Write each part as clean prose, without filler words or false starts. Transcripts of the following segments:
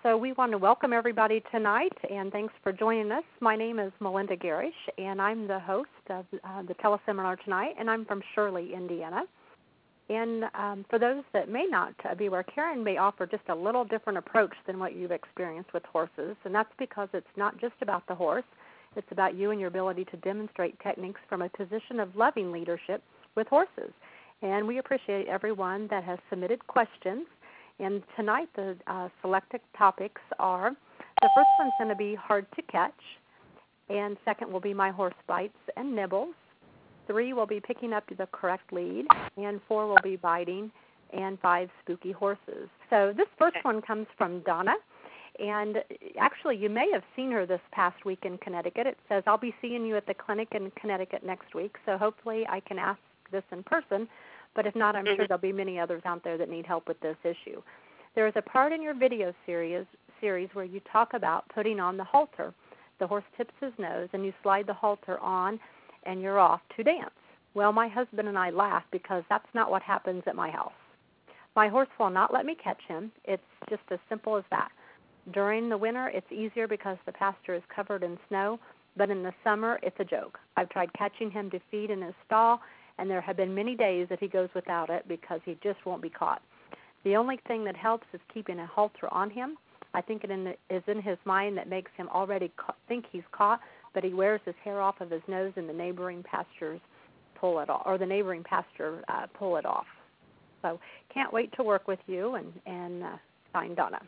So we want to welcome everybody tonight, and thanks for joining us. My name is Melinda Garish, and I'm the host of the teleseminar tonight, and I'm from Shirley, Indiana. And for those that may not be aware, Karen may offer just a little different approach than what you've experienced with horses, and that's because it's not just about the horse. It's about you and your ability to demonstrate techniques from a position of loving leadership with horses. And we appreciate everyone that has submitted questions. And tonight the selected topics are, the first one's going to be hard to catch, and second will be my horse bites and nibbles. 3 will be picking up the correct lead, and 4 will be biting, and 5 spooky horses. So this first one comes from Donna, and actually you may have seen her this past week in Connecticut. It says, I'll be seeing you at the clinic in Connecticut next week, so hopefully I can ask this in person, but if not, I'm sure there'll be many others out there that need help with this issue. There is a part in your video series where you talk about putting on the halter. The horse tips his nose, and you slide the halter on, and you're off to dance. Well, my husband and I laugh because that's not what happens at my house. My horse will not let me catch him. It's just as simple as that. During the winter, it's easier because the pasture is covered in snow, but in the summer, it's a joke. I've tried catching him to feed in his stall, and there have been many days that he goes without it because he just won't be caught. The only thing that helps is keeping a halter on him. I think it is in his mind that makes him already think he's caught, but he wears his hair off of his nose, and the neighboring pastures pull it off, or the neighboring pasture pull it off. So can't wait to work with you, and find Donna.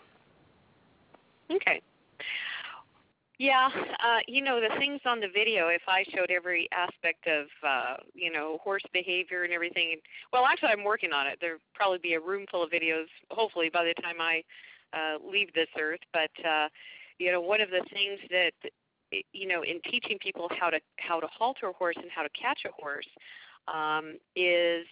Okay. Yeah, the things on the video, if I showed every aspect of, horse behavior and everything, well, actually I'm working on it. There'll probably be a room full of videos, hopefully, by the time I leave this earth. But, one of the things that, in teaching people how to halter a horse and how to catch a horse is,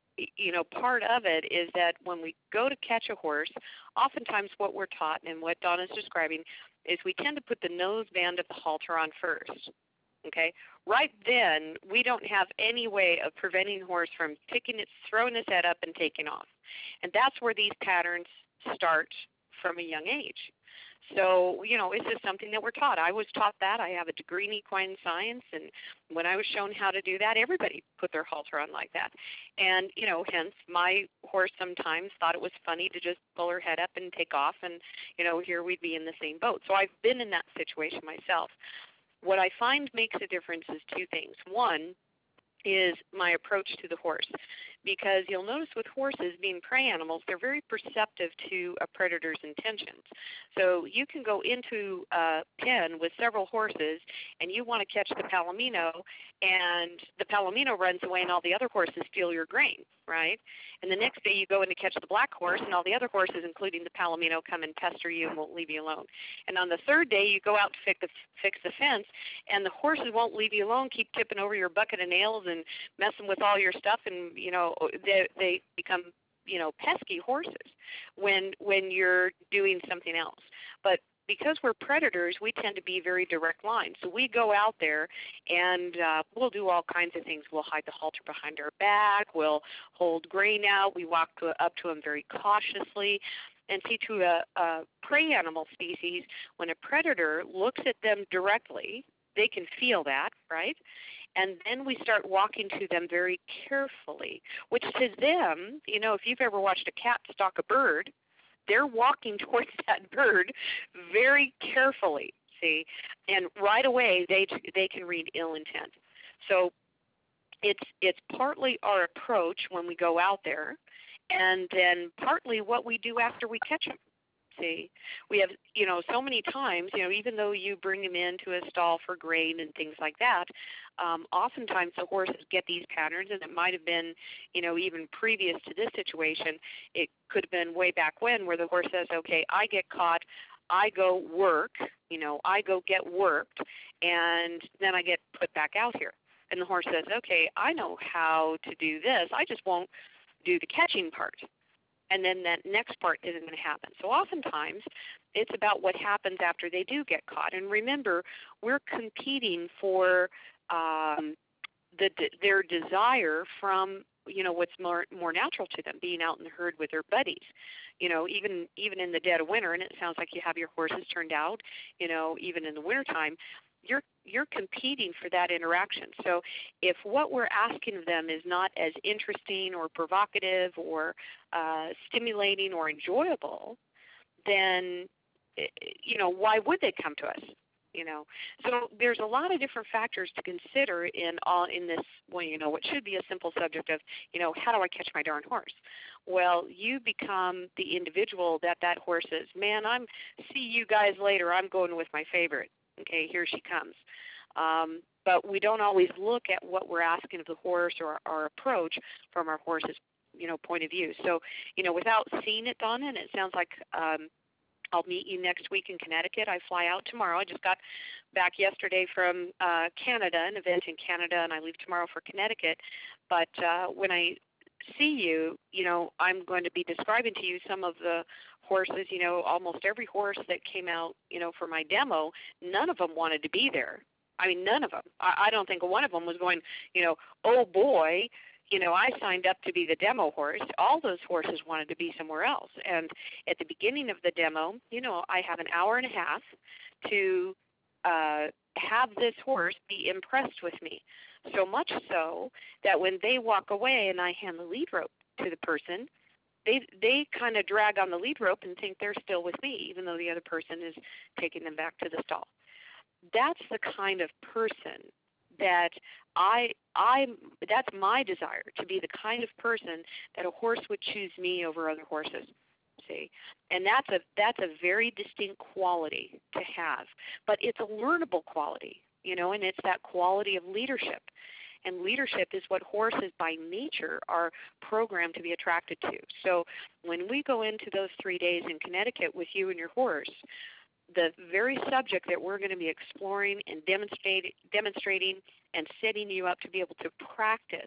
part of it is that when we go to catch a horse, oftentimes what we're taught and what Donna's describing is we tend to put the nose band of the halter on first, okay? Right then, we don't have any way of preventing the horse from throwing his head up and taking off. And that's where these patterns start from a young age. So, it's just something that we're taught. I was taught that. I have a degree in equine science, and when I was shown how to do that, everybody put their halter on like that. And, hence my horse sometimes thought it was funny to just pull her head up and take off, and, here we'd be in the same boat. So I've been in that situation myself. What I find makes a difference is 2 things. One is my approach to the horse, because you'll notice with horses, being prey animals, they're very perceptive to a predator's intentions. So you can go into a pen with several horses, and you want to catch the palomino, and the palomino runs away, and all the other horses steal your grain, right? And the next day you go in to catch the black horse, and all the other horses, including the palomino, come and pester you and won't leave you alone. And on the third day you go out to fix the fence, and the horses won't leave you alone, keep tipping over your bucket of nails and messing with all your stuff, and they become pesky horses when you're doing something else. But because we're predators, we tend to be very direct lines. So we go out there and we'll do all kinds of things. We'll hide the halter behind our back. We'll hold grain out. We walk up to them very cautiously. And see, to a prey animal species, when a predator looks at them directly, they can feel that, right? And then we start walking to them very carefully, which to them, if you've ever watched a cat stalk a bird, they're walking towards that bird very carefully, see? And right away they can read ill intent. So it's partly our approach when we go out there, and then partly what we do after we catch them. See, we have, so many times, even though you bring them into a stall for grain and things like that, oftentimes the horses get these patterns, and it might have been, even previous to this situation, it could have been way back when, where the horse says, okay, I get caught, I go work, I go get worked, and then I get put back out here. And the horse says, okay, I know how to do this, I just won't do the catching part. And then that next part isn't going to happen. So oftentimes it's about what happens after they do get caught. And remember, we're competing for their desire from what's more natural to them, being out in the herd with their buddies. Even in the dead of winter, and it sounds like you have your horses turned out, even in the wintertime, you're competing for that interaction. So if what we're asking of them is not as interesting or provocative or stimulating or enjoyable, then why would they come to us? So there's a lot of different factors to consider in this, what should be a simple subject of, how do I catch my darn horse? Well, you become the individual that horse is. Man, see you guys later. I'm going with my favorite. Okay, here she comes. But we don't always look at what we're asking of the horse or our approach from our horse's, point of view. So, without seeing it, Donna, and it sounds like I'll meet you next week in Connecticut. I fly out tomorrow. I just got back yesterday from Canada, an event in Canada, and I leave tomorrow for Connecticut. But when I see you, I'm going to be describing to you some of the horses. Almost every horse that came out, for my demo, none of them wanted to be there. I mean, none of them. I don't think one of them was going, oh boy, I signed up to be the demo horse. All those horses wanted to be somewhere else. And at the beginning of the demo, I have an hour and a half to have this horse be impressed with me. So much so that when they walk away and I hand the lead rope to the person, they kind of drag on the lead rope and think they're still with me, even though the other person is taking them back to the stall. That's the kind of person that that's my desire, to be the kind of person that a horse would choose me over other horses. See, and that's a very distinct quality to have, but it's a learnable quality, and it's that quality of leadership. And leadership is what horses by nature are programmed to be attracted to. So when we go into those 3 days in Connecticut with you and your horse, the very subject that we're going to be exploring and demonstrating and setting you up to be able to practice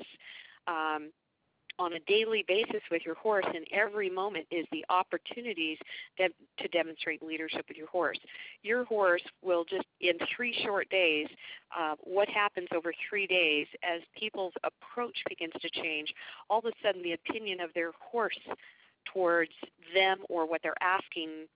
on a daily basis with your horse in every moment is the opportunities to demonstrate leadership with your horse. Your horse will just, in 3 short days, what happens over 3 days as people's approach begins to change, all of a sudden the opinion of their horse towards them or what they're asking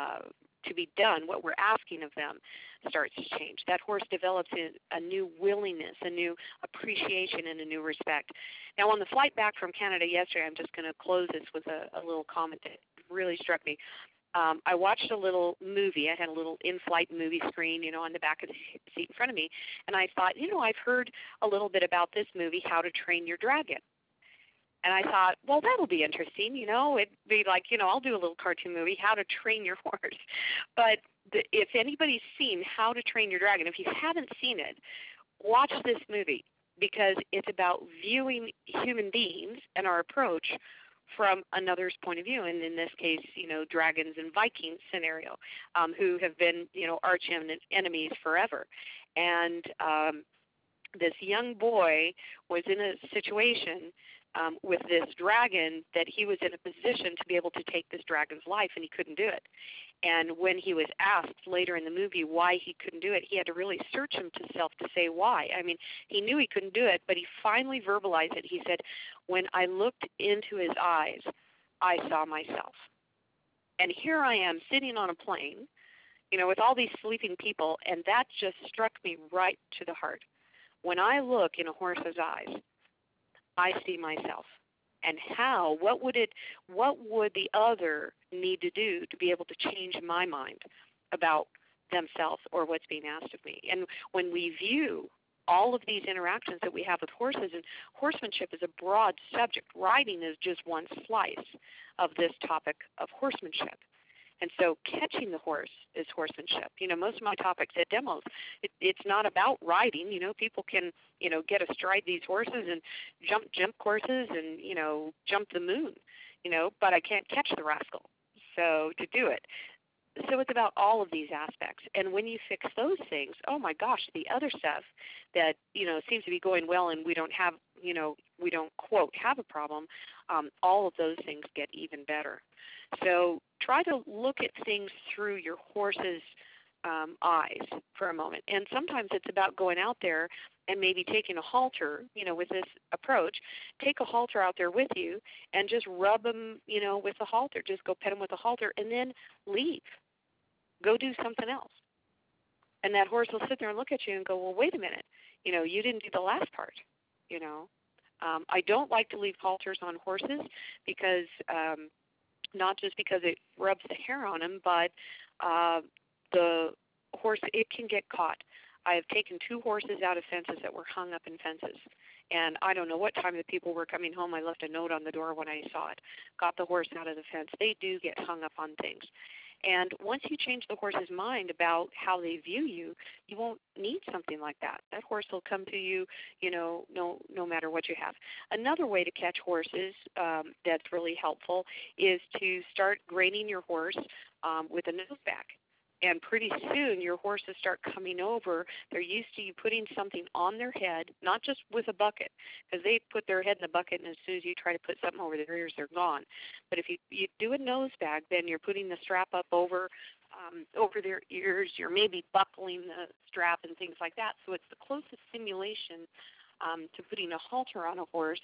to be done, what we're asking of them, starts to change. That horse develops a new willingness, a new appreciation, and a new respect. Now, on the flight back from Canada yesterday, I'm just going to close this with a little comment that really struck me. I watched a little movie. I had a little in-flight movie screen, on the back of the seat in front of me, and I thought, I've heard a little bit about this movie, How to Train Your Dragon. And I thought, well, that'll be interesting, It'd be like, I'll do a little cartoon movie, How to Train Your Horse. But if anybody's seen How to Train Your Dragon, if you haven't seen it, watch this movie, because it's about viewing human beings and our approach from another's point of view, and in this case, dragons and Vikings scenario, who have been, arch enemies forever. And this young boy was in a situation with this dragon that he was in a position to be able to take this dragon's life, and he couldn't do it. And when he was asked later in the movie why he couldn't do it, he had to really search himself to say why. I mean, he knew he couldn't do it, but he finally verbalized it. He said, when I looked into his eyes, I saw myself. And here I am sitting on a plane, with all these sleeping people, and that just struck me right to the heart. When I look in a horse's eyes, I see myself. And what would the other need to do to be able to change my mind about themselves or what's being asked of me? And when we view all of these interactions that we have with horses, and horsemanship is a broad subject. Riding is just one slice of this topic of horsemanship. And so catching the horse is horsemanship. Most of my topics at demos, it's not about riding. People can, get astride these horses and jump courses and, jump the moon, but I can't catch the rascal. So to do it. So it's about all of these aspects. And when you fix those things, oh my gosh, the other stuff that, seems to be going well and we don't have, we don't, quote, have a problem, all of those things get even better. So try to look at things through your horse's eyes for a moment. And sometimes it's about going out there and maybe taking a halter, with this approach. Take a halter out there with you and just rub them, with the halter. Just go pet them with a halter and then leave. Go do something else. And that horse will sit there and look at you and go, well, wait a minute. You didn't do the last part, I don't like to leave halters on horses because not just because it rubs the hair on them, but the horse, it can get caught. I have taken 2 horses out of fences that were hung up in fences. And I don't know what time the people were coming home. I left a note on the door when I saw it. Got the horse out of the fence. They do get hung up on things. And once you change the horse's mind about how they view you, you won't need something like that. That horse will come to you, no matter what you have. Another way to catch horses that's really helpful is to start grading your horse with a nose back. And pretty soon your horses start coming over. They're used to you putting something on their head, not just with a bucket, because they put their head in the bucket, and as soon as you try to put something over their ears, they're gone. But if you do a nose bag, then you're putting the strap up over their ears. You're maybe buckling the strap and things like that. So it's the closest simulation to putting a halter on a horse,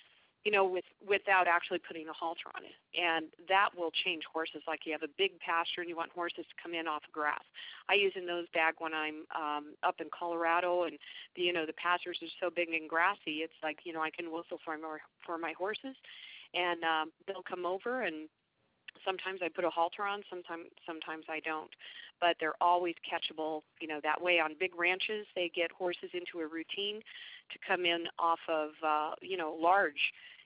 without actually putting a halter on it. And that will change horses. Like you have a big pasture and you want horses to come in off of grass. I use a nose bag when I'm up in Colorado, and the pastures are so big and grassy. It's like, I can whistle for my horses, and they'll come over, and sometimes I put a halter on, sometimes I don't. But they're always catchable, that way. On big ranches, they get horses into a routine to come in off of, large,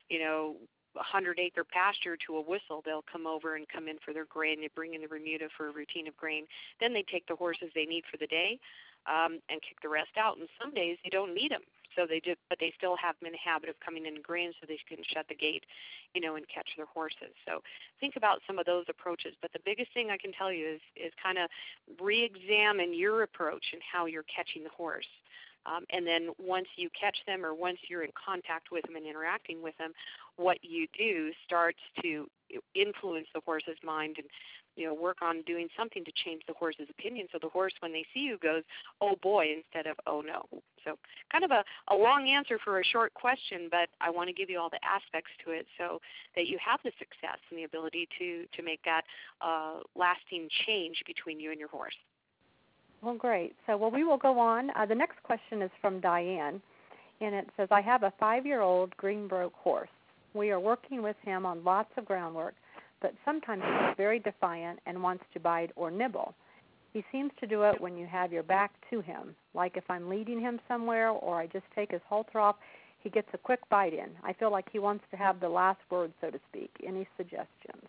100-acre pasture to a whistle. They'll come over and come in for their grain. They bring in the remuda for a routine of grain. Then they take the horses they need for the day and kick the rest out. And some days they don't need them. But they still have them in the habit of coming in grain, so they can shut the gate, and catch their horses. So think about some of those approaches. But the biggest thing I can tell you is kind of re-examine your approach and how you're catching the horse. And then once you catch them, or once you're in contact with them and interacting with them, what you do starts to influence the horse's mind and work on doing something to change the horse's opinion, so the horse, when they see you, goes, oh boy, instead of oh no. So kind of a long answer for a short question, but I want to give you all the aspects to it so that you have the success and the ability to make that lasting change between you and your horse. Well, great. So, we will go on. The next question is from Diane, and it says, I have a 5-year-old Greenbroke horse. We are working with him on lots of groundwork, but sometimes he's very defiant and wants to bite or nibble. He seems to do it when you have your back to him, like if I'm leading him somewhere or I just take his halter off, he gets a quick bite in. I feel like he wants to have the last word, so to speak. Any suggestions?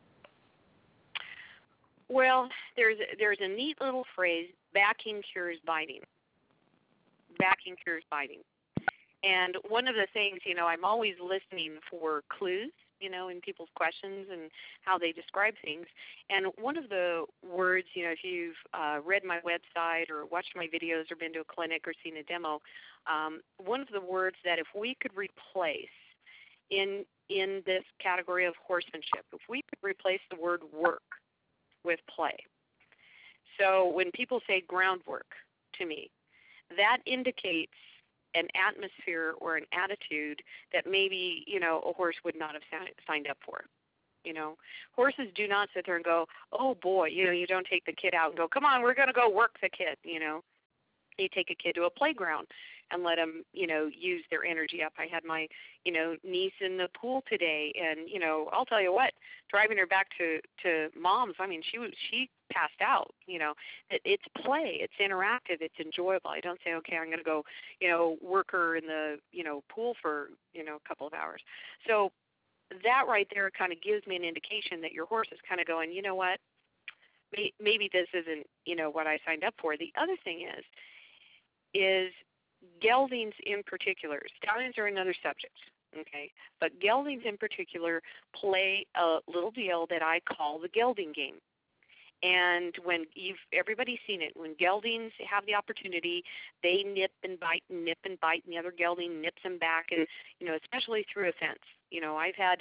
Well, there's a neat little phrase, backing cures biting. Backing cures biting. And one of the things, I'm always listening for clues, in people's questions and how they describe things. And one of the words, if you've read my website or watched my videos or been to a clinic or seen a demo, one of the words that if we could replace in this category of horsemanship, if we could replace the word work with play. So when people say groundwork to me, that indicates an atmosphere or an attitude that maybe, a horse would not have signed up for. Horses do not sit there and go, oh boy, you don't take the kid out and go, come on, we're going to go work the kid, You take a kid to a playground and let them, use their energy up. I had my, niece in the pool today, and, I'll tell you what, driving her back to mom's, she passed out, It's play, it's interactive, it's enjoyable. I don't say, okay, I'm going to go, work her in the, pool for, a couple of hours. So that right there kind of gives me an indication that your horse is kind of going, you know what, maybe this isn't, what I signed up for. The other thing is geldings in particular. Stallions are another subject, okay? But geldings in particular play a little deal that I call the gelding game. And when everybody's seen it, when geldings have the opportunity, they nip and bite, and the other gelding nips them back, and especially through a fence. I've had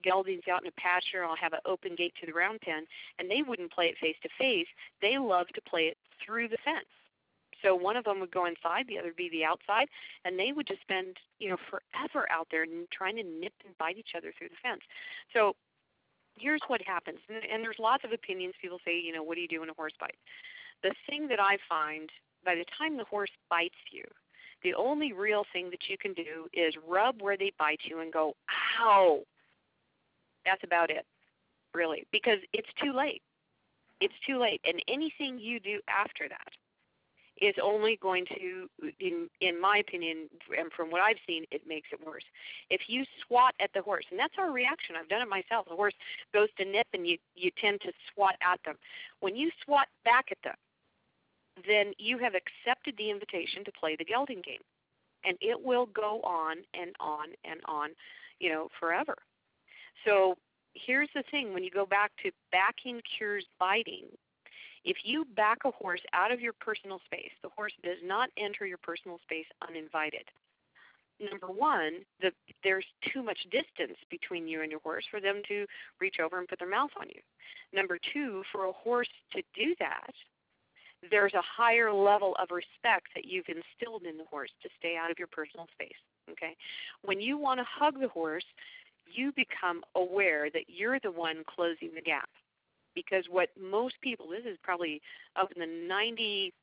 geldings out in a pasture. I'll have an open gate to the round pen, and they wouldn't play it face-to-face. They love to play it through the fence. So one of them would go inside, the other would be the outside, and they would just spend, forever out there trying to nip and bite each other through the fence. So here's what happens, and there's lots of opinions. People say, what do you do when a horse bites? The thing that I find, by the time the horse bites you, the only real thing that you can do is rub where they bite you and go, ow. That's about it, really, because it's too late. It's too late, and anything you do after that is only going to, in my opinion, and from what I've seen, it makes it worse. If you swat at the horse, and that's our reaction. I've done it myself. The horse goes to nip, and you tend to swat at them. When you swat back at them, then you have accepted the invitation to play the gelding game, and it will go on and on and on, forever. So here's the thing. When you go back to backing cures biting, if you back a horse out of your personal space, the horse does not enter your personal space uninvited. Number one, there's too much distance between you and your horse for them to reach over and put their mouth on you. Number two, for a horse to do that, there's a higher level of respect that you've instilled in the horse to stay out of your personal space. Okay? When you want to hug the horse, you become aware that you're the one closing the gap. Because what most people, this is probably up in the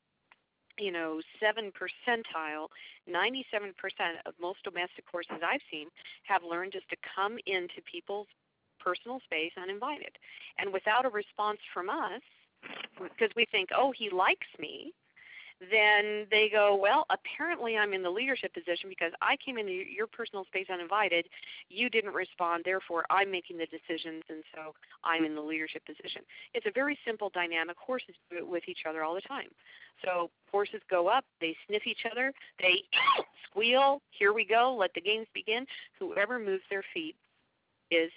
7 percentile, 97% of most domestic horses I've seen have learned just to come into people's personal space uninvited. And without a response from us, because we think, oh, he likes me, then they go, well, apparently I'm in the leadership position because I came into your personal space uninvited. You didn't respond. Therefore, I'm making the decisions, and so I'm in the leadership position. It's a very simple dynamic. Horses do it with each other all the time. So horses go up. They sniff each other. They squeal. Here we go. Let the games begin. Whoever moves their feet is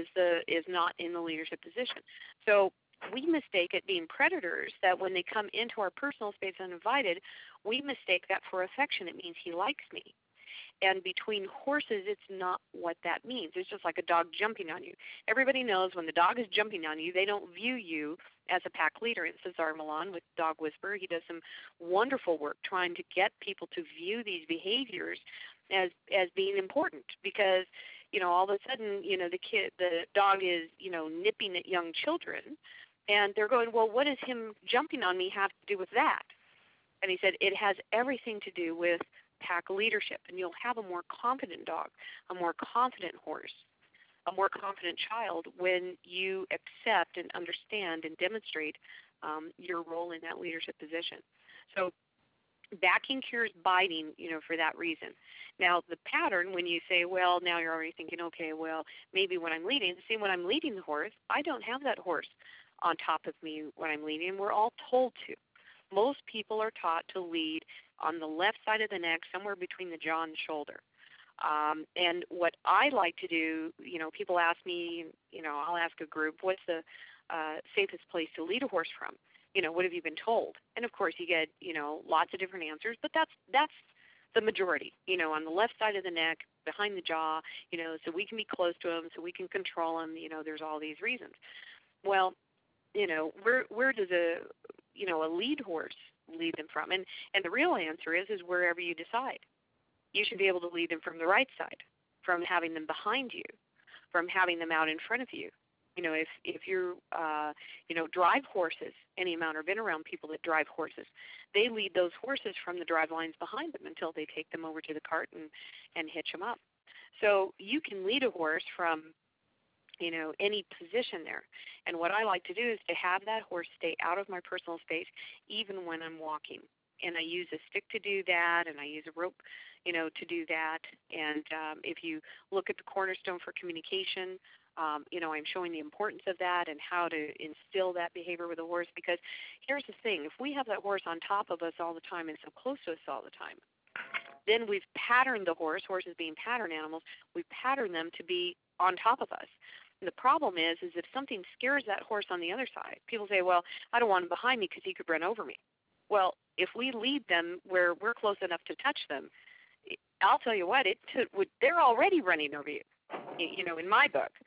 not in the leadership position. So we mistake it being predators, that when they come into our personal space uninvited, we mistake that for affection. It means he likes me. And between horses, it's not what that means. It's just like a dog jumping on you. Everybody knows when the dog is jumping on you, they don't view you as a pack leader. And Cesar Millan with Dog Whisperer, he does some wonderful work trying to get people to view these behaviors as being important, because all of a sudden, the dog is, nipping at young children. And they're going, well, what does him jumping on me have to do with that? And he said, it has everything to do with pack leadership. And you'll have a more confident dog, a more confident horse, a more confident child when you accept and understand and demonstrate your role in that leadership position. So backing cures biting, for that reason. Now, the pattern, when you say, well, now you're already thinking, okay, well, maybe when I'm leading, when I'm leading the horse, I don't have that horse on top of me when I'm leading. We're all told to. Most people are taught to lead on the left side of the neck, somewhere between the jaw and shoulder. And what I like to do, people ask me, I'll ask a group, what's the safest place to lead a horse from? What have you been told? And of course you get, lots of different answers, but that's the majority, on the left side of the neck, behind the jaw, so we can be close to them, so we can control them, there's all these reasons. Well, where does a lead horse lead them from? And the real answer is wherever you decide. You should be able to lead them from the right side, from having them behind you, from having them out in front of you. If you drive horses any amount, or been around people that drive horses, they lead those horses from the drive lines behind them until they take them over to the cart and hitch them up. So you can lead a horse from any position there. And what I like to do is to have that horse stay out of my personal space even when I'm walking. And I use a stick to do that, and I use a rope, to do that. And if you look at the cornerstone for communication, I'm showing the importance of that and how to instill that behavior with a horse. Because here's the thing, if we have that horse on top of us all the time and so close to us all the time, then we've patterned the horses being pattern animals, we pattern them to be on top of us. And the problem is if something scares that horse on the other side, people say, well, I don't want him behind me because he could run over me. Well, if we lead them where we're close enough to touch them, I'll tell you what, they're already running over you, in my book.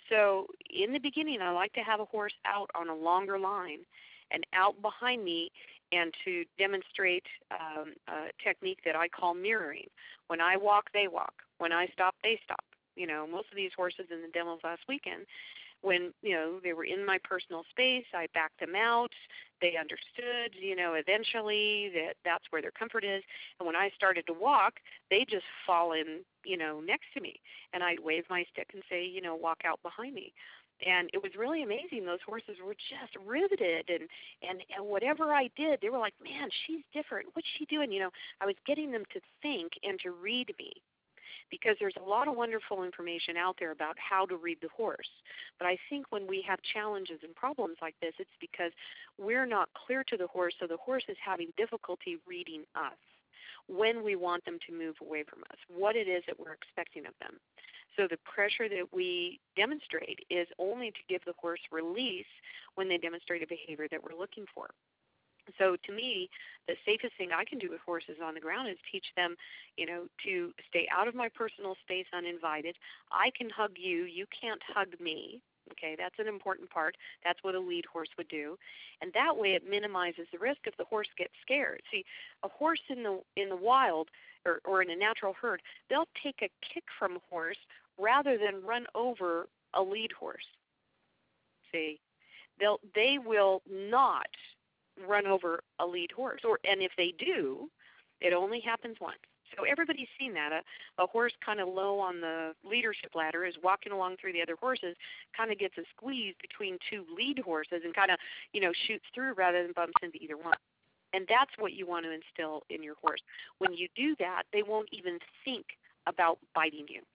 So in the beginning, I like to have a horse out on a longer line and out behind me, and to demonstrate a technique that I call mirroring. When I walk, they walk. When I stop, they stop. Most of these horses in the demos last weekend, when, they were in my personal space, I backed them out. They understood, eventually that's where their comfort is. And when I started to walk, they just fall in, next to me. And I'd wave my stick and say, walk out behind me. And it was really amazing. Those horses were just riveted, and whatever I did, they were like, man, she's different. What's she doing? I was getting them to think and to read me, because there's a lot of wonderful information out there about how to read the horse. But I think when we have challenges and problems like this, it's because we're not clear to the horse, so the horse is having difficulty reading us when we want them to move away from us, what it is that we're expecting of them. So the pressure that we demonstrate is only to give the horse release when they demonstrate a behavior that we're looking for. So to me, the safest thing I can do with horses on the ground is teach them, to stay out of my personal space uninvited. I can hug you. You can't hug me. Okay, that's an important part. That's what a lead horse would do. And that way it minimizes the risk if the horse gets scared. See, a horse in the wild or in a natural herd, they'll take a kick from a horse rather than run over a lead horse. See, they will not run over a lead horse, and if they do, it only happens once. So everybody's seen that. A horse kind of low on the leadership ladder is walking along through the other horses, kind of gets a squeeze between two lead horses and kind of, shoots through rather than bumps into either one. And that's what you want to instill in your horse. When you do that, they won't even think about biting you.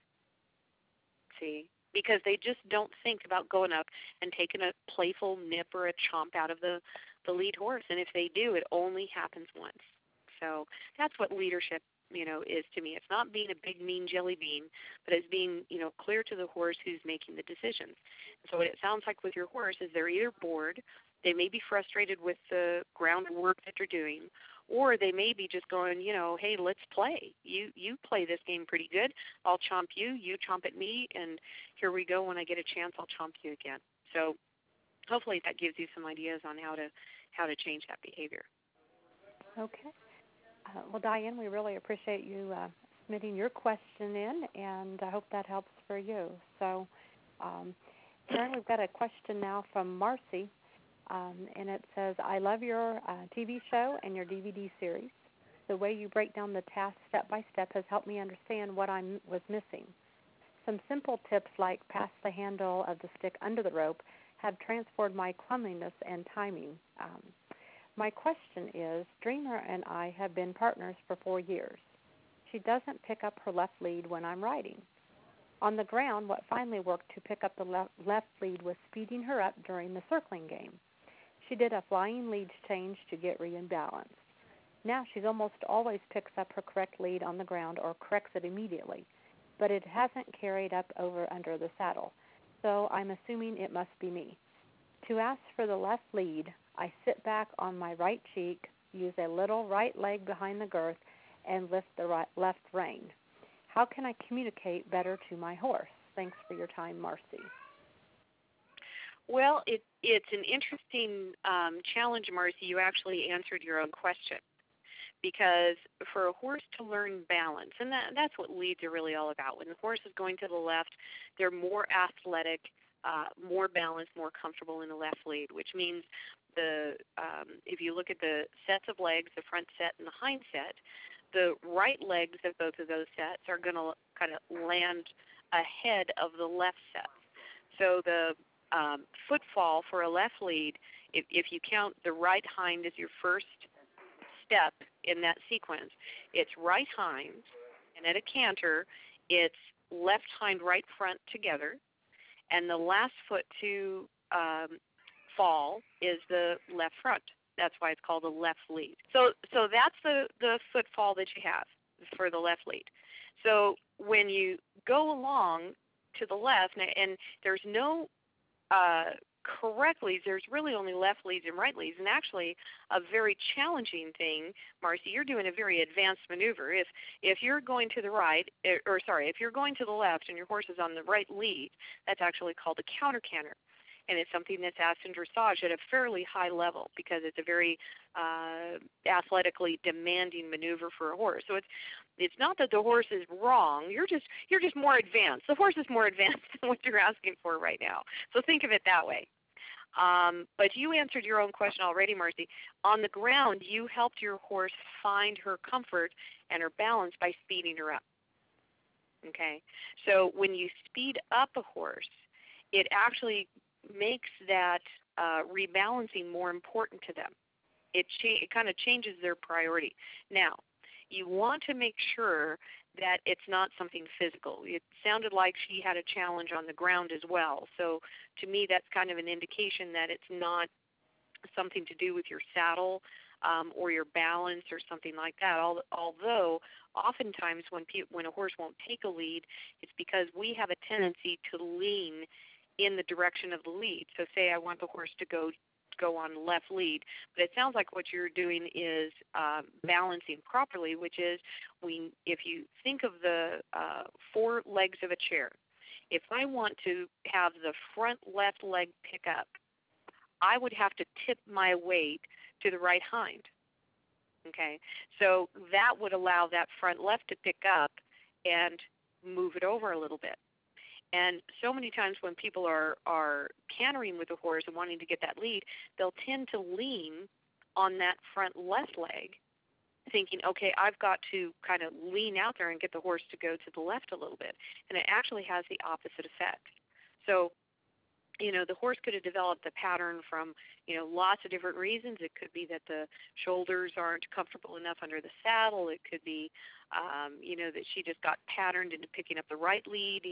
See? Because they just don't think about going up and taking a playful nip or a chomp out of the lead horse. And if they do, it only happens once. So that's what leadership, is to me. It's not being a big, mean jelly bean, but it's being, clear to the horse who's making the decisions. So what it sounds like with your horse is they're either bored, they may be frustrated with the groundwork that they're doing, or they may be just going, hey, let's play. You play this game pretty good. I'll chomp you, you chomp at me, and here we go. When I get a chance, I'll chomp you again. So hopefully that gives you some ideas on how to change that behavior. Okay. Well, Diane, we really appreciate you submitting your question in, and I hope that helps for you. So, Karen, we've got a question now from Marcy, and it says, I love your TV show and your DVD series. The way you break down the task step by step has helped me understand what I was missing. Some simple tips like pass the handle of the stick under the rope have transformed my cleanliness and timing. My question is, Dreamer and I have been partners for 4 years. She doesn't pick up her left lead when I'm riding. On the ground, what finally worked to pick up the left lead was speeding her up during the circling game. She did a flying lead change to get re-imbalanced. Now she almost always picks up her correct lead on the ground or corrects it immediately, but it hasn't carried up over under the saddle, so I'm assuming it must be me. To ask for the left lead, I sit back on my right cheek, use a little right leg behind the girth, and lift the left rein. How can I communicate better to my horse? Thanks for your time, Marcy. Well, it's an interesting challenge, Marcy. You actually answered your own question. Because for a horse to learn balance, and that's what leads are really all about. When the horse is going to the left, they're more athletic, more balanced, more comfortable in the left lead, which means if you look at the sets of legs, the front set and the hind set, the right legs of both of those sets are going to kind of land ahead of the left set. So the footfall for a left lead, if you count the right hind as your first step in that sequence, it's right hind, and at a canter, it's left hind, right front together, and the last foot to fall is the left front. That's why it's called a left lead. So that's the footfall that you have for the left lead. So when you go along to the left, and there's no correct leads, there's really only left leads and right leads. And actually, a very challenging thing, Marcy, you're doing a very advanced maneuver. If you're going to the right, if you're going to the left and your horse is on the right lead, that's actually called a counter canter. And it's something that's asked in dressage at a fairly high level because it's a very athletically demanding maneuver for a horse. So it's not that the horse is wrong. You're just more advanced. The horse is more advanced than what you're asking for right now. So think of it that way. But you answered your own question already, Marcy. On the ground, you helped your horse find her comfort and her balance by speeding her up. Okay? So when you speed up a horse, it actually makes that rebalancing more important to them. It kind of changes their priority. Now, you want to make sure that it's not something physical. It sounded like she had a challenge on the ground as well. So to me, that's kind of an indication that it's not something to do with your saddle or your balance or something like that. Although oftentimes when a horse won't take a lead, it's because we have a tendency to lean in the direction of the lead. So say I want the horse to go on left lead, but it sounds like what you're doing is balancing properly, which is if you think of the 4 legs of a chair, if I want to have the front left leg pick up, I would have to tip my weight to the right hind. Okay, so that would allow that front left to pick up and move it over a little bit. And so many times when people are cantering with a horse and wanting to get that lead, they'll tend to lean on that front left leg, thinking, okay, I've got to kind of lean out there and get the horse to go to the left a little bit. And it actually has the opposite effect. So the horse could have developed the pattern from, lots of different reasons. It could be that the shoulders aren't comfortable enough under the saddle. It could be, that she just got patterned into picking up the right lead.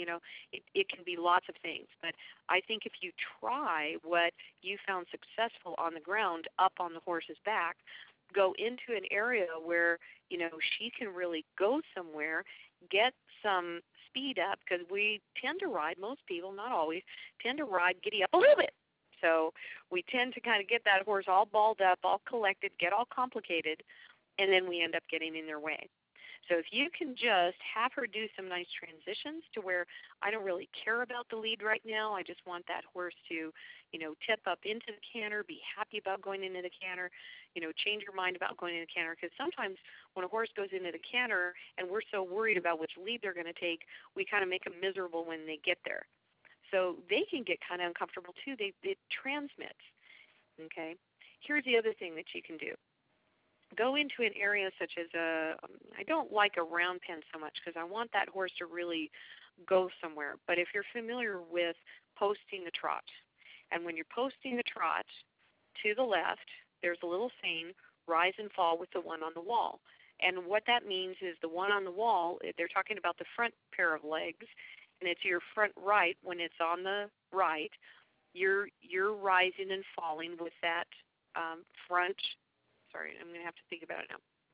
It can be lots of things. But I think if you try what you found successful on the ground up on the horse's back, go into an area where, she can really go somewhere, get some speed up, because we tend to ride, most people, not always, tend to ride giddy up a little bit. So we tend to kind of get that horse all balled up, all collected, get all complicated, and then we end up getting in their way. So if you can just have her do some nice transitions to where I don't really care about the lead right now, I just want that horse to, tip up into the canter, be happy about going into the canter, change your mind about going into the canter, because sometimes when a horse goes into the canter and we're so worried about which lead they're going to take, we kind of make them miserable when they get there. So they can get kind of uncomfortable too. It transmits. Okay? Here's the other thing that you can do. Go into an area such as I don't like a round pen so much because I want that horse to really go somewhere. But if you're familiar with posting the trot, and when you're posting the trot to the left, there's a little saying, rise and fall with the one on the wall. And what that means is the one on the wall, they're talking about the front pair of legs, and it's your front right. When it's on the right, you're rising and falling with that front. Sorry, I'm going to have to think about it now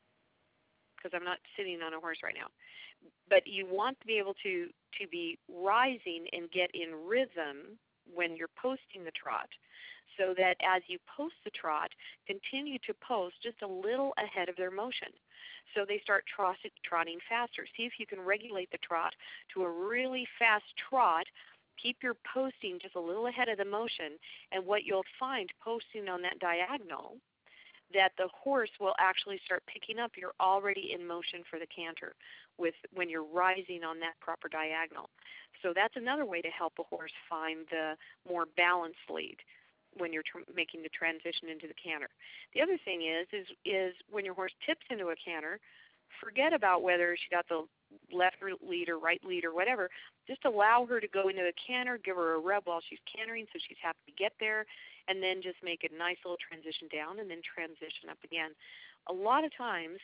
because I'm not sitting on a horse right now. But you want to be able to be rising and get in rhythm when you're posting the trot, so that as you post the trot, continue to post just a little ahead of their motion. So they start trotting faster. See if you can regulate the trot to a really fast trot. Keep your posting just a little ahead of the motion, and what you'll find posting on that diagonal, that the horse will actually start picking up. You're already in motion for the canter when you're rising on that proper diagonal. So that's another way to help a horse find the more balanced lead when you're making the transition into the canter. The other thing is when your horse tips into a canter, forget about whether she got the left lead or right lead or whatever. Just allow her to go into the canter, give her a rub while she's cantering so she's happy to get there, and then just make a nice little transition down and then transition up again. A lot of times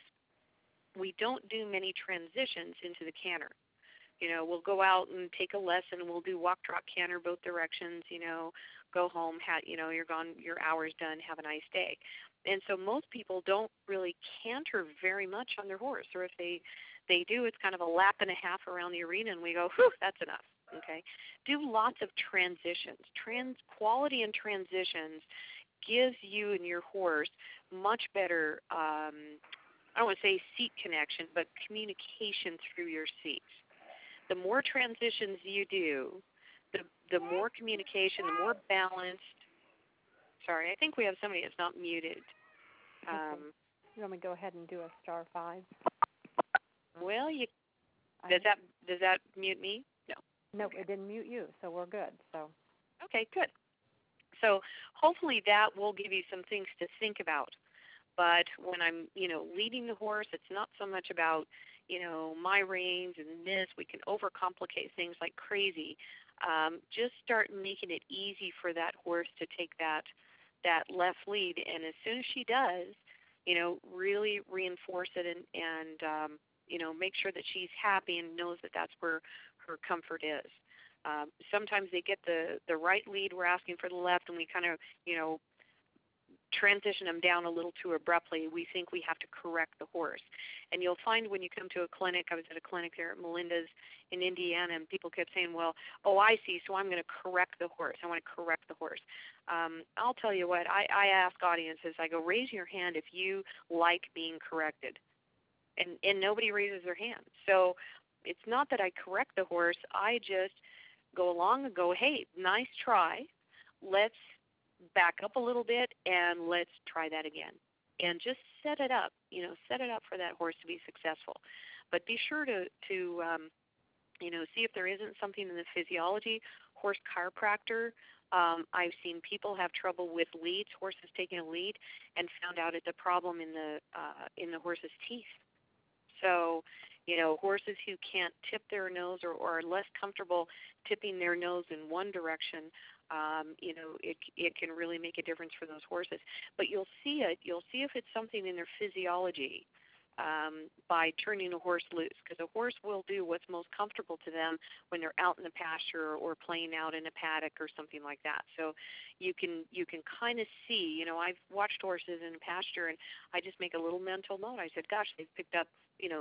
we don't do many transitions into the canter. We'll go out and take a lesson. We'll do walk, trot, canter both directions. Go home. You're gone. Your hour's done. Have a nice day. And so most people don't really canter very much on their horse, or if they do, it's kind of a lap and a half around the arena, and we go, whew, that's enough. Okay, do lots of transitions. Quality and transitions gives you and your horse much better, I don't want to say seat connection, but communication through your seats. The more transitions you do, the more communication, the more balanced. Sorry, I think we have somebody that's not muted. Okay. You want me to go ahead and do a star 5? Well, does that mute me? No. Nope, it didn't mute you, so we're good. So. Okay, good. So hopefully that will give you some things to think about. But when I'm, leading the horse, it's not so much about, my reins and this. We can overcomplicate things like crazy. Just start making it easy for that horse to take that left lead. And as soon as she does, really reinforce it and make sure that she's happy and knows that that's where her comfort is. Sometimes they get the right lead, we're asking for the left, and we kind of, transition them down a little too abruptly. We think we have to correct the horse. And you'll find when you come to a clinic, I was at a clinic there at Melinda's in Indiana, and people kept saying, well, I see, so I'm going to correct the horse. I want to correct the horse. I'll tell you what, I ask audiences, I go, raise your hand if you like being corrected. And nobody raises their hand. So it's not that I correct the horse. I just go along and go, hey, nice try. Let's back up a little bit and let's try that again. And just set it up, set it up for that horse to be successful. But be sure to see if there isn't something in the physiology. Horse chiropractor, I've seen people have trouble with leads, horses taking a lead, and found out it's a problem in the horse's teeth. So, horses who can't tip their nose or are less comfortable tipping their nose in one direction, it can really make a difference for those horses. But you'll see it. You'll see if it's something in their physiology by turning a horse loose, because a horse will do what's most comfortable to them when they're out in the pasture or playing out in a paddock or something like that. So you can kind of see. I've watched horses in a pasture, and I just make a little mental note. I said, gosh, they've picked up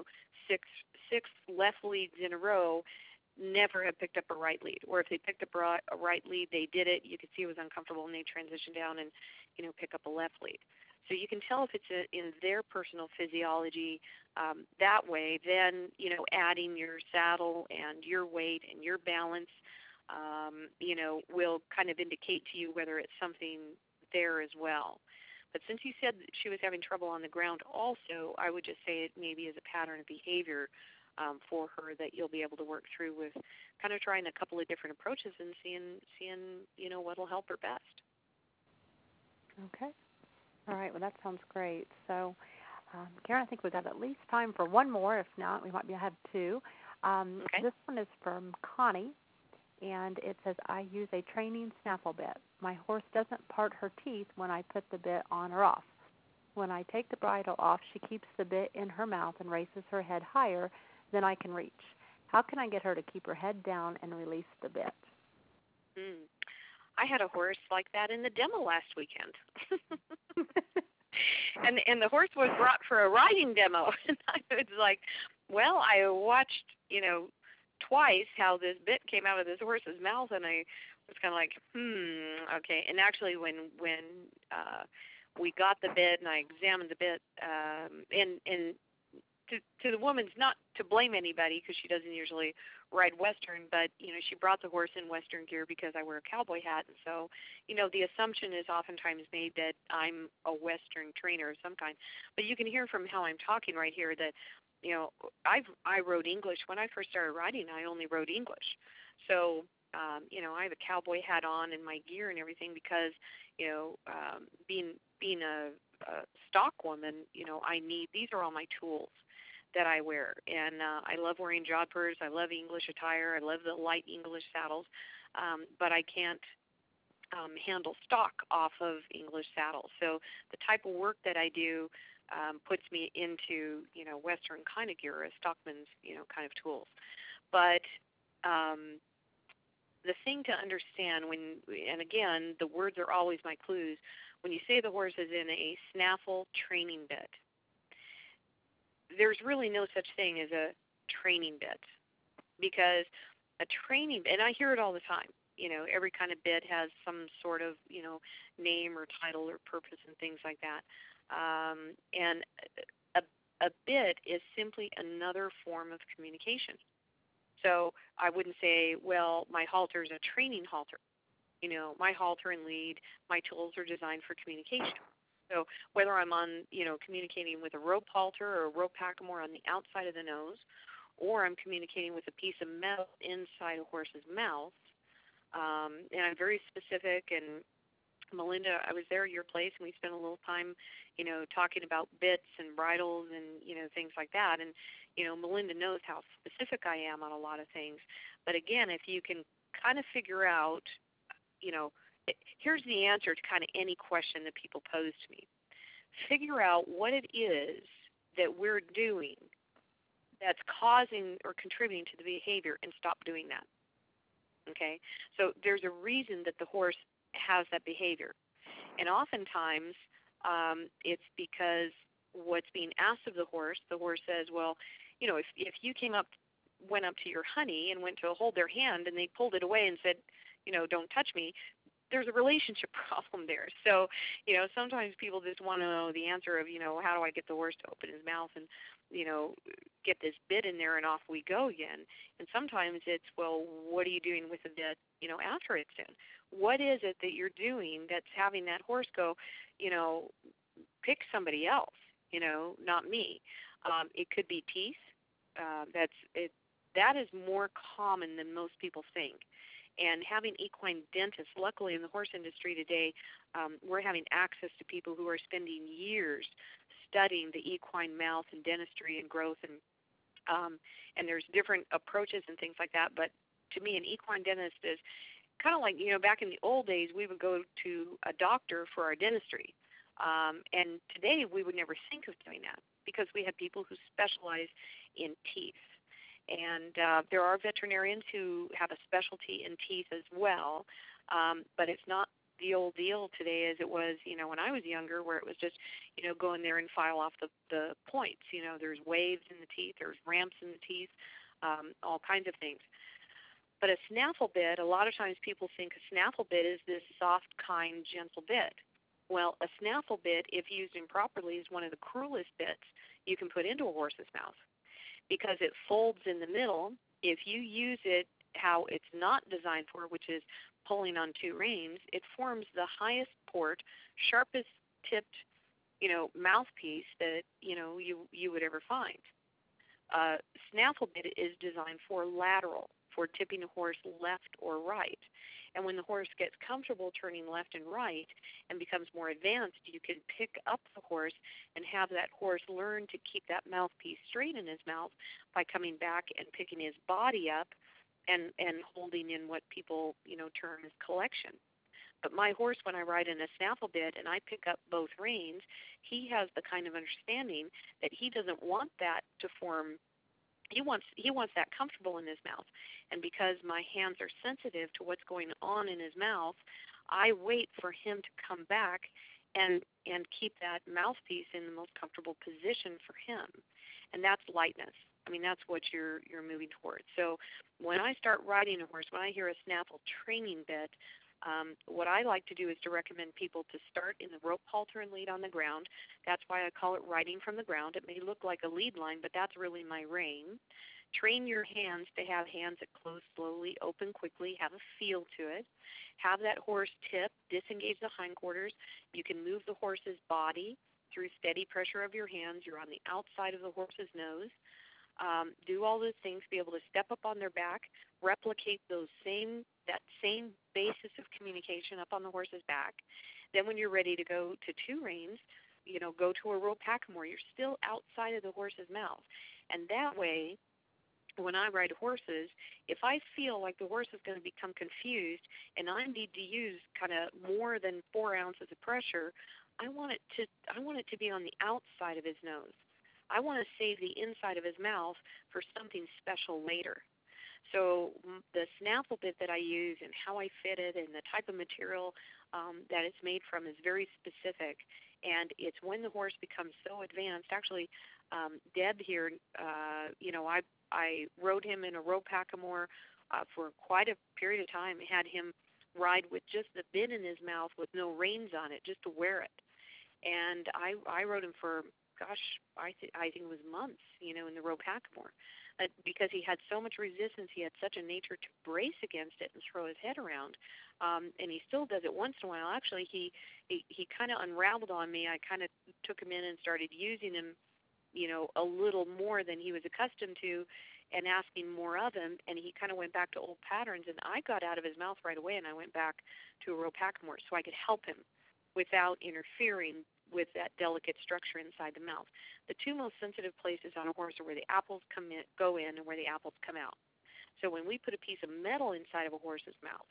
six left leads in a row, never have picked up a right lead. Or if they picked up a right lead, they did it, you could see it was uncomfortable, and they transitioned down and pick up a left lead. So you can tell if it's in their personal physiology that way. Then adding your saddle and your weight and your balance will kind of indicate to you whether it's something there as well. But since you said that she was having trouble on the ground also, I would just say it maybe is a pattern of behavior for her that you'll be able to work through with kind of trying a couple of different approaches and seeing what will help her best. Okay. All right. Well, that sounds great. So, Karen, I think we've got at least time for one more. If not, we might have two. Okay. This one is from Connie, and it says, I use a training snaffle bit. My horse doesn't part her teeth when I put the bit on or off. When I take the bridle off, she keeps the bit in her mouth and raises her head higher than I can reach. How can I get her to keep her head down and release the bit? I had a horse like that in the demo last weekend. and the horse was brought for a riding demo. And I was like, well, I watched, twice how this bit came out of this horse's mouth, and I was kind of like, okay. And actually when we got the bit and I examined the bit, and to the woman's, not to blame anybody because she doesn't usually ride Western, but she brought the horse in Western gear because I wear a cowboy hat, and so the assumption is oftentimes made that I'm a Western trainer of some kind. But you can hear from how I'm talking right here that I rode English when I first started riding. I only rode English, so I have a cowboy hat on and my gear and everything because being a stock woman, these are all my tools that I wear. And I love wearing jodhpurs. I love English attire. I love the light English saddles. But I can't handle stock off of English saddles. So the type of work that I do puts me into, Western kind of gear, a stockman's, kind of tools. But the thing to understand and again, the words are always my clues, when you say the horse is in a snaffle training bit, there's really no such thing as a training bit, because a training, and I hear it all the time. Every kind of bit has some sort of, name or title or purpose and things like that. And a bit is simply another form of communication. So I wouldn't say, well, my halter is a training halter. My halter and lead, my tools are designed for communication. So whether I'm on, communicating with a rope halter or a rope hackamore on the outside of the nose, or I'm communicating with a piece of metal inside a horse's mouth, and I'm very specific. And Melinda, I was there at your place, and we spent a little time, talking about bits and bridles and, things like that. And, Melinda knows how specific I am on a lot of things. But again, if you can kind of figure out, here's the answer to kind of any question that people pose to me. Figure out what it is that we're doing that's causing or contributing to the behavior, and stop doing that. Okay? So there's a reason that the horse has that behavior. And oftentimes it's because what's being asked of the horse says, well, if you went up to your honey and went to hold their hand and they pulled it away and said, don't touch me, there's a relationship problem there. So, sometimes people just want to know the answer of, how do I get the horse to open his mouth and, get this bit in there and off we go again. And sometimes it's, well, what are you doing with the bit, after it's in? What is it that you're doing that's having that horse go, pick somebody else, not me? It could be teeth. That is more common than most people think. And having equine dentists, luckily in the horse industry today, we're having access to people who are spending years studying the equine mouth and dentistry and growth, and there's different approaches and things like that. But to me, an equine dentist is kind of like, back in the old days, we would go to a doctor for our dentistry. And today we would never think of doing that because we have people who specialize in teeth. And there are veterinarians who have a specialty in teeth as well, but it's not the old deal today as it was, when I was younger, where it was just, go in there and file off the points. There's waves in the teeth, there's ramps in the teeth, all kinds of things. But a snaffle bit, a lot of times people think a snaffle bit is this soft, kind, gentle bit. Well, a snaffle bit, if used improperly, is one of the cruelest bits you can put into a horse's mouth, because it folds in the middle. If you use it how it's not designed for, which is pulling on two reins, it forms the highest port, sharpest tipped, mouthpiece that, you would ever find. Snaffle bit is designed for lateral, for tipping a horse left or right. And when the horse gets comfortable turning left and right and becomes more advanced, you can pick up the horse and have that horse learn to keep that mouthpiece straight in his mouth by coming back and picking his body up and holding in what people, term as collection. But my horse, when I ride in a snaffle bit and I pick up both reins, he has the kind of understanding that he doesn't want that to form. He wants that comfortable in his mouth. And because my hands are sensitive to what's going on in his mouth, I wait for him to come back and keep that mouthpiece in the most comfortable position for him. And that's lightness. I mean, that's what you're moving towards. So when I start riding a horse, when I hear a snaffle training bit, what I like to do is to recommend people to start in the rope halter and lead on the ground. That's why I call it riding from the ground. It may look like a lead line, but that's really my rein. Train your hands to have hands that close slowly, open quickly, have a feel to it. Have that horse tip, disengage the hindquarters. You can move the horse's body through steady pressure of your hands. You're on the outside of the horse's nose. Do all those things, be able to step up on their back, replicate that same basis of communication up on the horse's back. Then when you're ready to go to two reins, go to a rope hackamore. You're still outside of the horse's mouth. And that way, when I ride horses, if I feel like the horse is going to become confused and I need to use kind of more than 4 ounces of pressure, I want it to be on the outside of his nose. I want to save the inside of his mouth for something special later. So the snaffle bit that I use and how I fit it and the type of material that it's made from is very specific. And it's when the horse becomes so advanced. Actually, Deb here, I rode him in a rope hackamore for quite a period of time, had him ride with just the bit in his mouth with no reins on it, just to wear it. And I rode him for, I think it was months, in the rope hackamore, because he had so much resistance. He had such a nature to brace against it and throw his head around, and he still does it once in a while. Actually, he kind of unraveled on me. I kind of took him in and started using him, a little more than he was accustomed to, and asking more of him, and he kind of went back to old patterns, and I got out of his mouth right away, and I went back to a rope hackamore so I could help him without interfering with that delicate structure inside the mouth. The two most sensitive places on a horse are where the apples go in and where the apples come out. So when we put a piece of metal inside of a horse's mouth,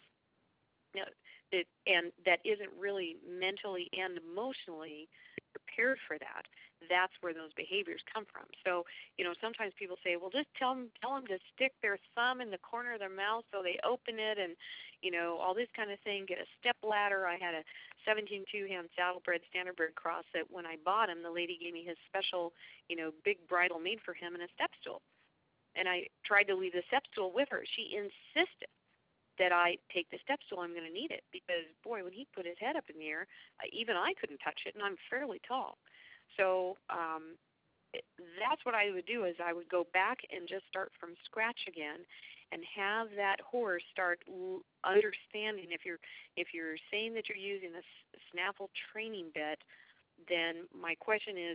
and that isn't really mentally and emotionally prepared for that, that's where those behaviors come from. So, sometimes people say, well, just tell them to stick their thumb in the corner of their mouth so they open it, and, all this kind of thing, get a step ladder. I had a 17 two-hand saddlebred standardbred cross that when I bought him, the lady gave me his special, big bridle made for him and a step stool. And I tried to leave the step stool with her. She insisted that I take the step stool. I'm going to need it because, boy, when he put his head up in the air, even I couldn't touch it, and I'm fairly tall. So that's what I would do, is I would go back and just start from scratch again and have that horse start understanding. If you're saying that you're using a snaffle training bit, then my question is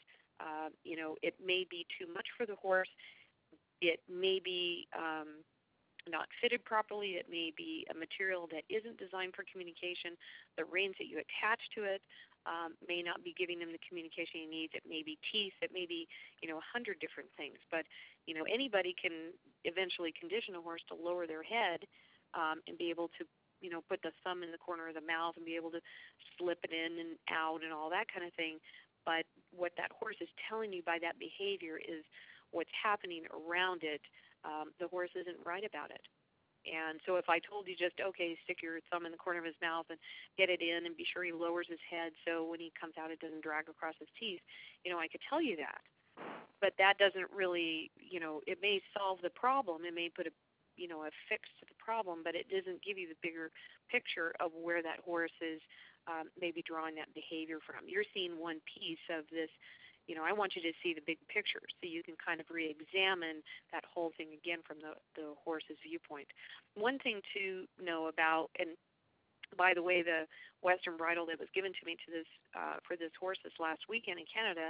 it may be too much for the horse. It may be not fitted properly. It may be a material that isn't designed for communication. The reins that you attach to it may not be giving them the communication he needs. It may be teeth. It may be, 100 different things. But, anybody can eventually condition a horse to lower their head and be able to, put the thumb in the corner of the mouth and be able to slip it in and out and all that kind of thing. But what that horse is telling you by that behavior is what's happening around it. The horse isn't right about it. And so if I told you just, okay, stick your thumb in the corner of his mouth and get it in and be sure he lowers his head so when he comes out it doesn't drag across his teeth, I could tell you that. But that doesn't really, it may solve the problem. It may put a fix to the problem, but it doesn't give you the bigger picture of where that horse is maybe drawing that behavior from. You're seeing one piece of this. I want you to see the big picture so you can kind of re-examine that whole thing again from the horse's viewpoint. One thing to know about, and by the way, the Western bridle that was given to me for this horse this last weekend in Canada,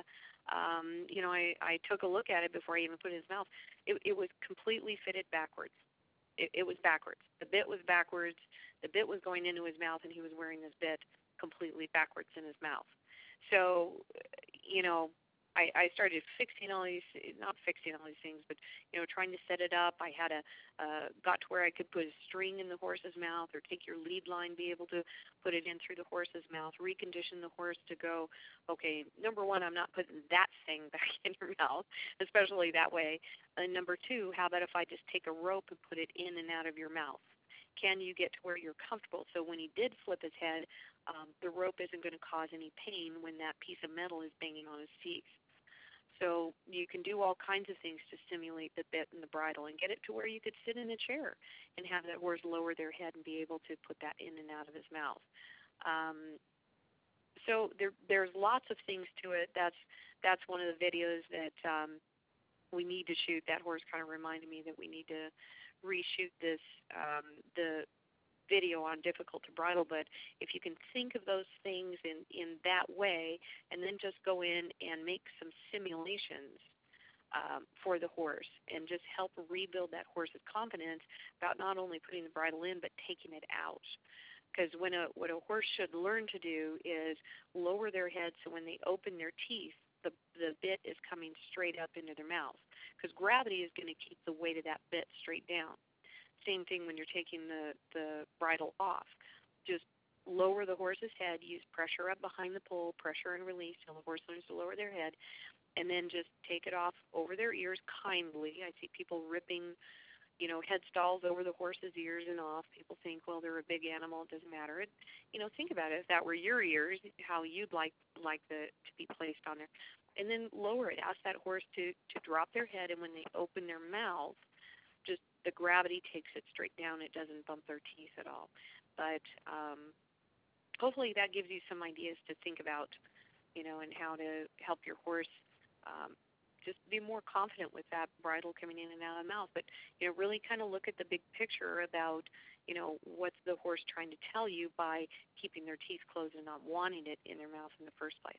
I took a look at it before I even put it in his mouth. It was completely fitted backwards. It was backwards. The bit was backwards. The bit was going into his mouth, and he was wearing this bit completely backwards in his mouth. So, I started not fixing all these things, but, trying to set it up. I had got to where I could put a string in the horse's mouth or take your lead line, be able to put it in through the horse's mouth, recondition the horse to go, okay, number one, I'm not putting that thing back in your mouth, especially that way. And number two, how about if I just take a rope and put it in and out of your mouth? Can you get to where you're comfortable? So when he did flip his head, the rope isn't going to cause any pain when that piece of metal is banging on his teeth. So you can do all kinds of things to stimulate the bit and the bridle and get it to where you could sit in a chair and have that horse lower their head and be able to put that in and out of his mouth. So there's lots of things to it. That's one of the videos that we need to shoot. That horse kind of reminded me that we need to reshoot this, the video on difficult to bridle, but if you can think of those things in that way and then just go in and make some simulations for the horse and just help rebuild that horse's confidence about not only putting the bridle in but taking it out. Because what a horse should learn to do is lower their head so when they open their teeth, the bit is coming straight up into their mouth, because gravity is going to keep the weight of that bit straight down. Same thing when you're taking the bridle off. Just lower the horse's head, use pressure up behind the pole, pressure and release till the horse learns to lower their head, and then just take it off over their ears kindly. I see people ripping, head stalls over the horse's ears and off. People think, well, they're a big animal, it doesn't matter. Think about it. If that were your ears, how you'd like to be placed on there. And then lower it. Ask that horse to drop their head, and when they open their mouth, just the gravity takes it straight down. It doesn't bump their teeth at all. But hopefully that gives you some ideas to think about, and how to help your horse just be more confident with that bridle coming in and out of the mouth. But, really kind of look at the big picture about, what's the horse trying to tell you by keeping their teeth closed and not wanting it in their mouth in the first place.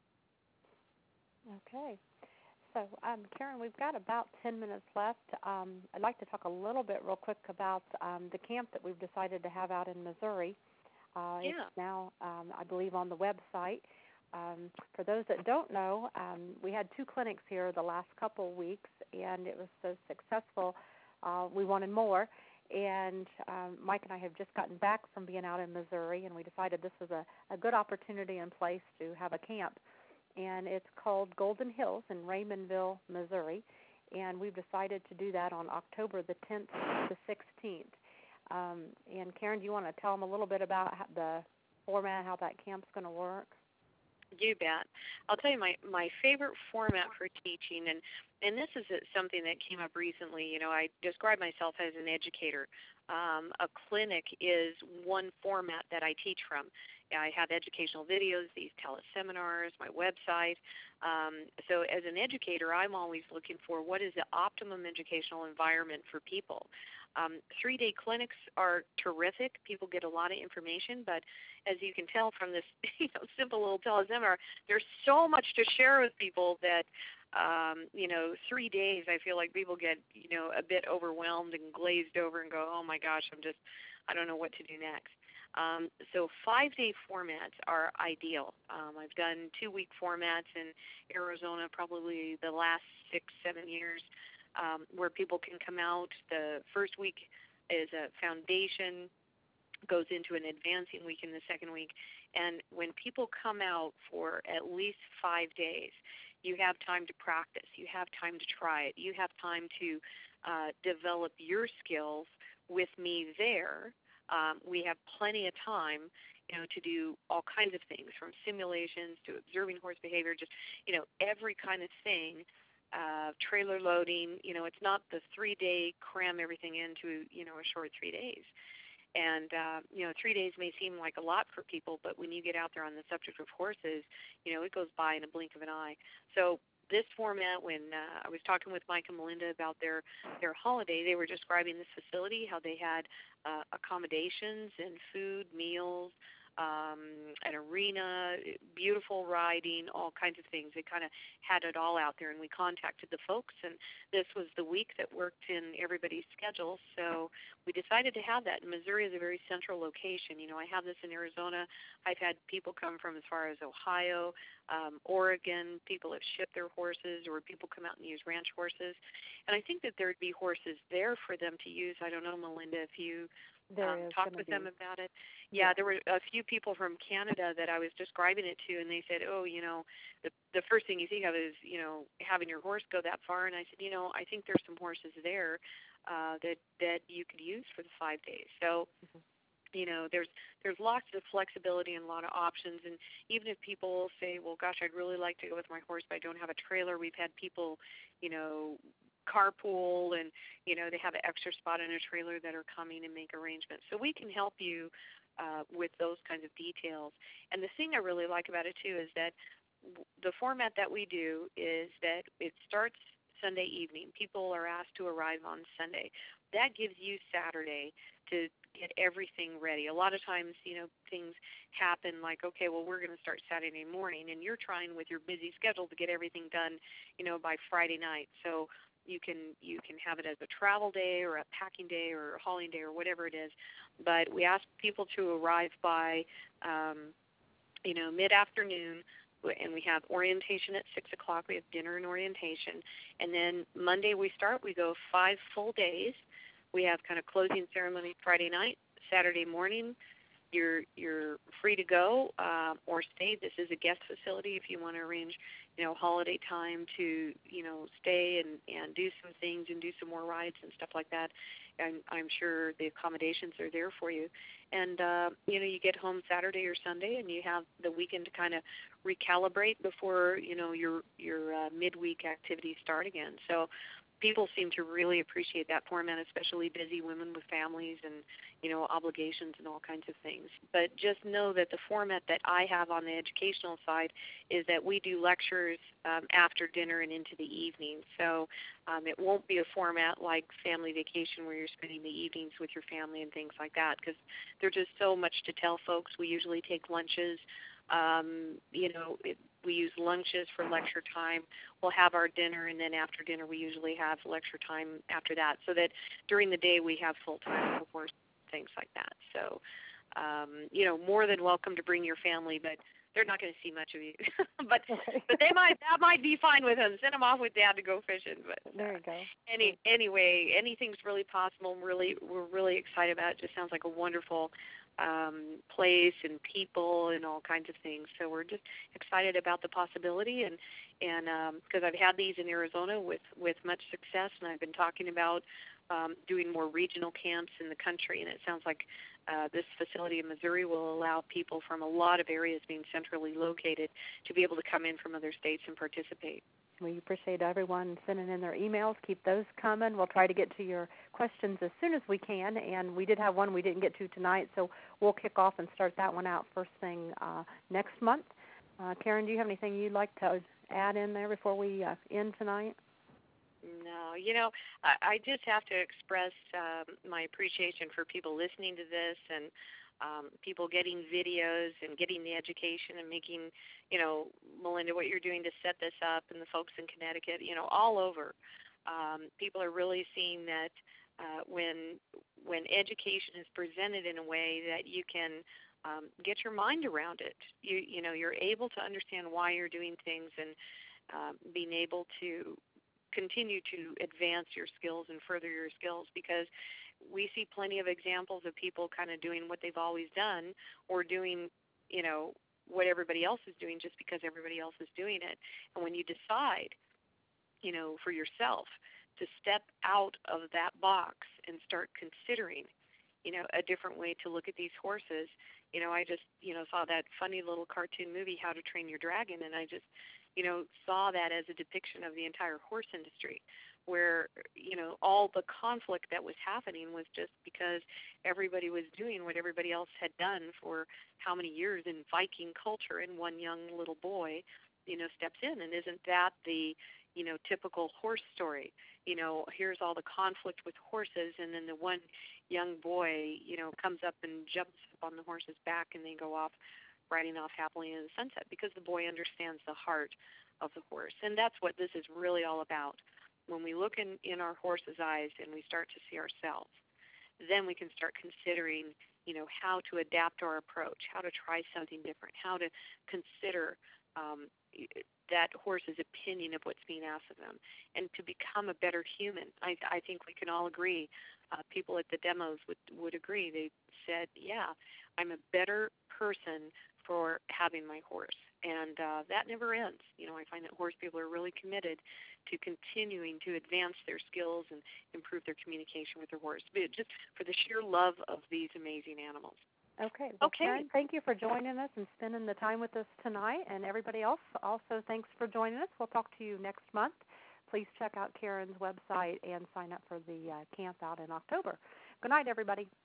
Okay. So, Karen, we've got about 10 minutes left. I'd like to talk a little bit real quick about the camp that we've decided to have out in Missouri. It's now, I believe, on the website. For those that don't know, we had 2 clinics here the last couple weeks, and it was so successful, we wanted more. And Mike and I have just gotten back from being out in Missouri, and we decided this was a good opportunity and place to have a camp. And it's called Golden Hills in Raymondville, Missouri, and we've decided to do that on October the 10th to 16th. And Karen, do you want to tell them a little bit about the format, how that camp's going to work? You bet. I'll tell you my favorite format for teaching, and this is something that came up recently. I describe myself as an educator. A clinic is one format that I teach from. I have educational videos, these teleseminars, my website. So as an educator, I'm always looking for what is the optimum educational environment for people. 3-day clinics are terrific. People get a lot of information, but as you can tell from this simple little teleseminar, there's so much to share with people that 3 days, I feel like people get, a bit overwhelmed and glazed over and go, oh my gosh, I don't know what to do next. So 5-day formats are ideal. I've done 2-week formats in Arizona probably the last 6-7 years, where people can come out. The first week is a foundation, goes into an advancing week in the second week. And when people come out for at least 5 days, you have time to practice. You have time to try it. You have time to develop your skills with me there. We have plenty of time, to do all kinds of things, from simulations to observing horse behavior, just, every kind of thing. Trailer loading, it's not the 3-day cram everything into, a short 3 days. And, 3 days may seem like a lot for people, but when you get out there on the subject of horses, it goes by in a blink of an eye. So this format, when I was talking with Mike and Melinda about their holiday, they were describing this facility, how they had accommodations and food, meals, an arena, beautiful riding, all kinds of things. They kind of had it all out there, and we contacted the folks, and this was the week that worked in everybody's schedule, so we decided to have that. And Missouri is a very central location. I have this in Arizona. I've had people come from as far as Ohio, Oregon. People have shipped their horses, or people come out and use ranch horses. And I think that there would be horses there for them to use. I don't know, Melinda, if you talked with them about it. Yeah, there were a few people from Canada that I was describing it to, and they said, oh, the first thing you think of is, having your horse go that far. And I said, I think there's some horses there that you could use for the 5 days. So, there's lots of flexibility and a lot of options. And even if people say, well, gosh, I'd really like to go with my horse, but I don't have a trailer, we've had people, carpool, and they have an extra spot in a trailer that are coming and make arrangements. So we can help you with those kinds of details. And the thing I really like about it too is that the format that we do is that it starts Sunday evening. People are asked to arrive on Sunday. That gives you Saturday to get everything ready. A lot of times, things happen like, okay, well, we're going to start Saturday morning, and you're trying with your busy schedule to get everything done, by Friday night. So you can have it as a travel day or a packing day or a hauling day or whatever it is. But we ask people to arrive by, mid-afternoon, and we have orientation at 6 o'clock. We have dinner and orientation. And then Monday we go 5 full days. We have kind of closing ceremony Friday night. Saturday morning, you're free to go or stay. This is a guest facility if you want to arrange, holiday time to, stay and do some things and do some more rides and stuff like that. And I'm sure the accommodations are there for you. And, you get home Saturday or Sunday, and you have the weekend to kind of recalibrate before, your midweek activities start again. So people seem to really appreciate that format, especially busy women with families and, obligations and all kinds of things. But just know that the format that I have on the educational side is that we do lectures after dinner and into the evening. So it won't be a format like Family Vacation where you're spending the evenings with your family and things like that, because there's just so much to tell folks. We usually take lunches. We use lunches for lecture time. We'll have our dinner, and then after dinner we usually have lecture time after that, so that during the day we have full time before things like that. So, more than welcome to bring your family, but they're not going to see much of you. but that might be fine with them. Send them off with Dad to go fishing. But there you go. Anyway, anything's really possible. We're really excited about it. It just sounds like a wonderful place and people and all kinds of things. So we're just excited about the possibility, and because I've had these in Arizona with much success, and I've been talking about doing more regional camps in the country, and it sounds like this facility in Missouri will allow people from a lot of areas being centrally located to be able to come in from other states and participate. We appreciate everyone sending in their emails. Keep those coming. We'll try to get to your questions as soon as we can, and we did have one we didn't get to tonight, so we'll kick off and start that one out first thing next month. Karen, do you have anything you'd like to add in there before we end tonight? No, I just have to express my appreciation for people listening to this and people getting videos and getting the education and making, Melinda, what you're doing to set this up, and the folks in Connecticut, all over. People are really seeing that when education is presented in a way that you can get your mind around it, you're able to understand why you're doing things, and being able to continue to advance your skills and further your skills, because we see plenty of examples of people kind of doing what they've always done, or doing, what everybody else is doing just because everybody else is doing it. And when you decide, for yourself to step out of that box and start considering, a different way to look at these horses, I just, saw that funny little cartoon movie, How to Train Your Dragon, and I just, saw that as a depiction of the entire horse industry, where, all the conflict that was happening was just because everybody was doing what everybody else had done for how many years in Viking culture, and one young little boy, steps in. And isn't that the, typical horse story? Here's all the conflict with horses, and then the one young boy, comes up and jumps up on the horse's back, and they go off riding off happily in the sunset, because the boy understands the heart of the horse. And that's what this is really all about. When we look in our horse's eyes and we start to see ourselves, then we can start considering, how to adapt our approach, how to try something different, how to consider that horse's opinion of what's being asked of them, and to become a better human. I think we can all agree. People at the demos would agree. They said, yeah, I'm a better person for having my horse. And that never ends. I find that horse people are really committed to continuing to advance their skills and improve their communication with their horse, just for the sheer love of these amazing animals. Okay. Well, Karen, thank you for joining us and spending the time with us tonight. And everybody else, also thanks for joining us. We'll talk to you next month. Please check out Karen's website and sign up for the camp out in October. Good night, everybody.